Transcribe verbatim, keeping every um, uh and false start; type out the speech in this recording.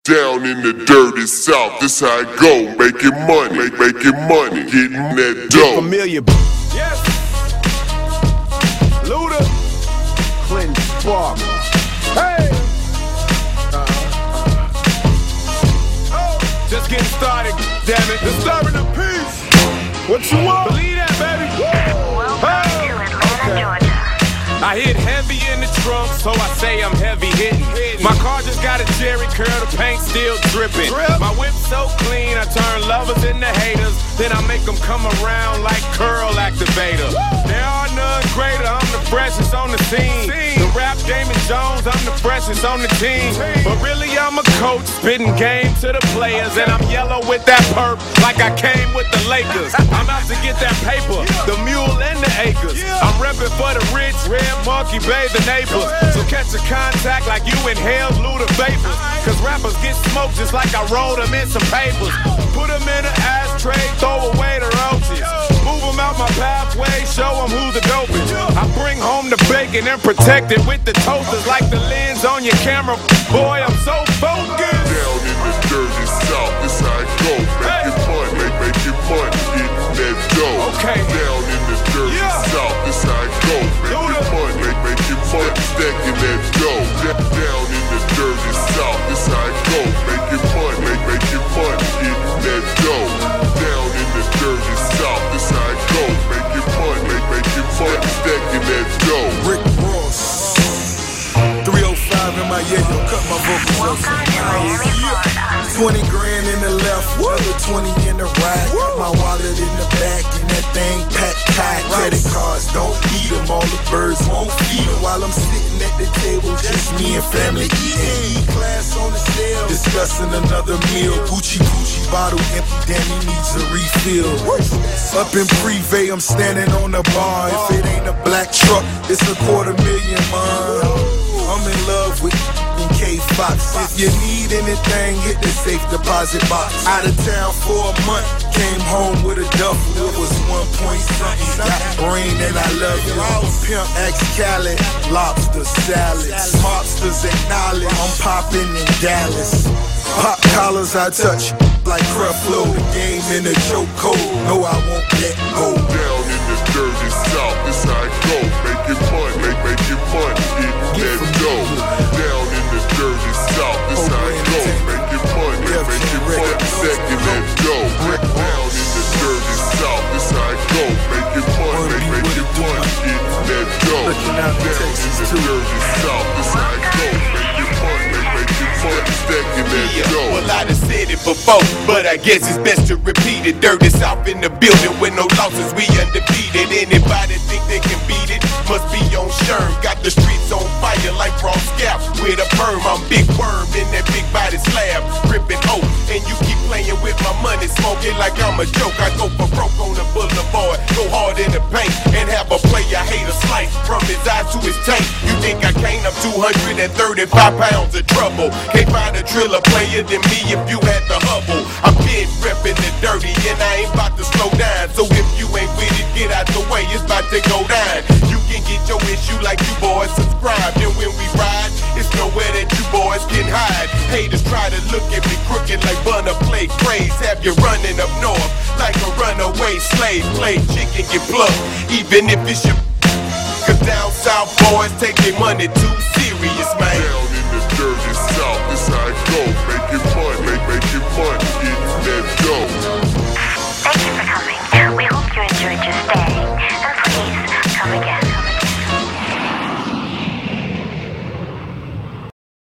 Down in the dirty south, this how it go. Making money, make, making money, getting that dough. Familiar. Yes. Luda. Clinton Spark. Hey. Uh, oh. Just getting started, damn it. Disturbing the peace. What you want? Believe that, baby. Welcome hey. to Atlanta, okay. Georgia. I hit heavy in the trunk, so I say I'm heavy hitting. My car just got a Jerry curl, the paint still dripping. Drip. My whip so clean, I turn lovers into haters. Then I make them come around like curl activator. Woo. There are none greater, I'm the freshest on the scene. scene. The rap Damon Jones, I'm the freshest on the team. team. But really I'm a coach, spitting game to the players. And I'm yellow with that perp, like I came with the Lakers. I'm out to get that paper, yeah. The mule and the acres. Yeah. I'm repping for the rich, red monkey, bathe the neighbors. So catch a contact like you inhaled Luda vapors. Cause rappers get smoked just like I rolled them in some papers. Put them in an ashtray, throw away the roaches. Move them out my pathway, show them who the dopest. I bring home the bacon and protect it with the toasters. Like the lens on your camera, boy, I'm so focused. Down in the dirty south, this how it go. Making money, make, making money, getting that dough. Okay. Down in the dirty yeah. south, this how it go. Making money, make, making money, stacking that dough. Down in the dirty south, this how it go. Making money, make, making money, getting that dough. Down in the dirty south, this how it go. Making money, make, making money, stacking that dough. Rick Ross, three oh five in my yeah, yo, cut my vocals up. twenty grand in the left, another twenty in the right. My wallet in the back, and that thing packed tight. Credit cards don't need them, all the birds won't feed them. While I'm sitting at the table, just me and family eating. E-class on the sale, discussing another meal. Gucci Gucci bottle empty, damn he needs a refill. Up in Privé, I'm standing on the bar. If it ain't a black truck, it's a quarter million, man. I'm in love with K Fox. If you need anything, hit the safe deposit box. Out of town for a month, came home with a duffel. It was one point something. Got brain and I love you. Pimp X Cali, lobster salads. Mobsters acknowledge I'm popping in Dallas. Pop collars I touch like Creflo. The game in a chokehold. No, I won't let go. Down in the dirty south, this how it go. Making money, make, making money, getting that dough. Down in the dirty south, this how it go. Making money, make, making money, stacking that dough. Down in the dirty south, this how it go. Making money, make, making money, getting that dough. Down in the dirty south, this how it go. Making money, make, making money, stacking that dough. Well, I done said it before, but I guess it's best to repeat it. Dirty South in the building with no losses, we undefeated. Anybody think they can beat it? Must be on Sherm. Got the streets on fire like raw scalp. With a perm, I'm Big Worm in that big body slab. Ripping O, and you keep playing with my money, smoking like I'm a joke. I go for broke on the boulevard, go hard in the paint, and have a player hate a slice from his eyes to his tank. You think I can't? I'm two hundred thirty-five pounds of trouble. Can't find a driller player than me if you had the hubble. I'm been reppin' the dirty, and I ain't about to slow down. So if you ain't with it, get out the way, it's about to go down. You can get your issue like you boys subscribe. And when we ride, it's nowhere that you boys can hide. Haters try to look at me crooked like Bunna play craze. Have you running up north like a runaway slave. Play chicken, get plucked, even if it's your. Cause down south boys take their money too serious, man. Down in the dirty south, this